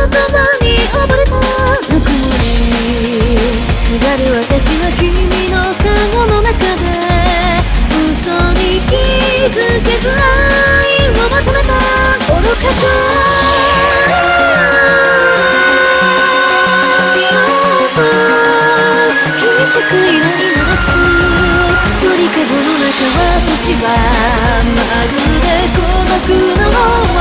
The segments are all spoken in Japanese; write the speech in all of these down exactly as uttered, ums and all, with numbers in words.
葉に溺れたぬくもりすがる私は君の顔の中で嘘に気づけず愛をまとめた愚かさ厳しく色に濡らす鳥かごの中私はまるで孤独の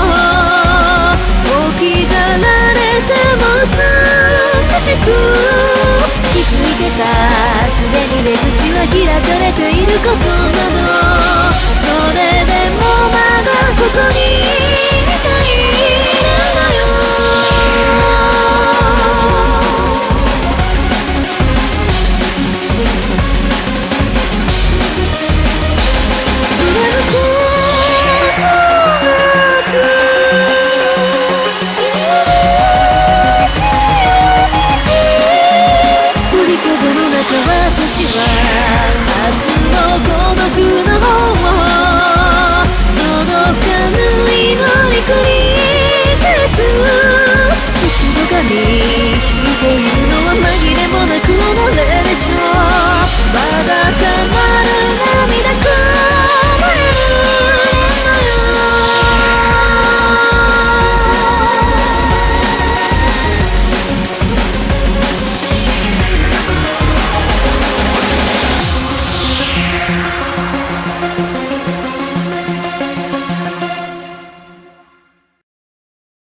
置き去られても美しく気づいてたすでに出口は開かれていることなどそれでもまだここにいた